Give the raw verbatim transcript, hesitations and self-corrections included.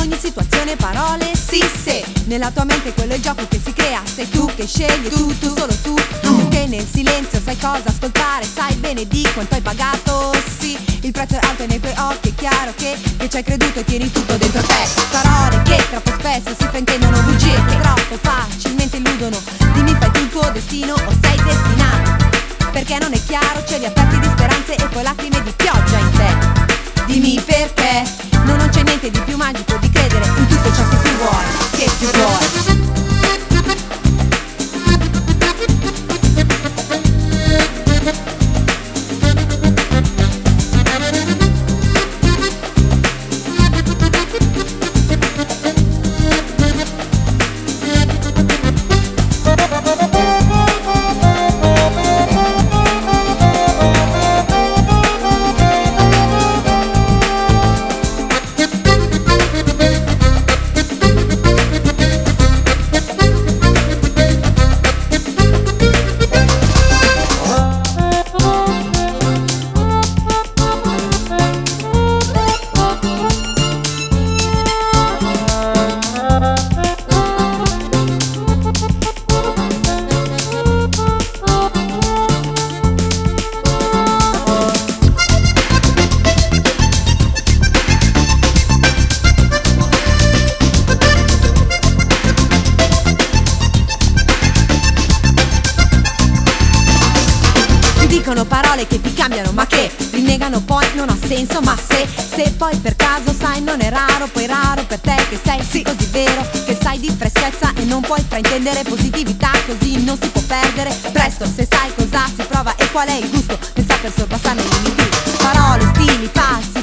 ogni situazione parole sì, se nella tua mente quello è il gioco che si crea. Sei tu che scegli, tu, tu, solo tu, tu che nel silenzio sai cosa ascoltare, sai bene di quanto hai pagato. Sì, il prezzo è alto e nei tuoi occhi è chiaro che, che ci hai creduto e tieni tutto dentro te. Parole che troppo spesso si fraintendono, bugie che troppo facilmente illudono. Dimmi, fai tu il tuo destino o sei destinato? Perché non è chiaro, cieli aperti di speranze e poi lacrime di pioggia in te. Dimmi perché, no, non c'è niente di più magico di credere in tutto ciò che tu vuoi, che tu vuoi. Dicono parole che ti cambiano ma che rinnegano poi non ha senso. Ma se, se poi per caso sai non è raro, poi raro per te che sei sì così vero, che sai di freschezza e non puoi fraintendere positività, così non si può perdere presto. Se sai cosa si prova e qual è il gusto, ne sa per sorpassare i limiti. Parole, stili, falsi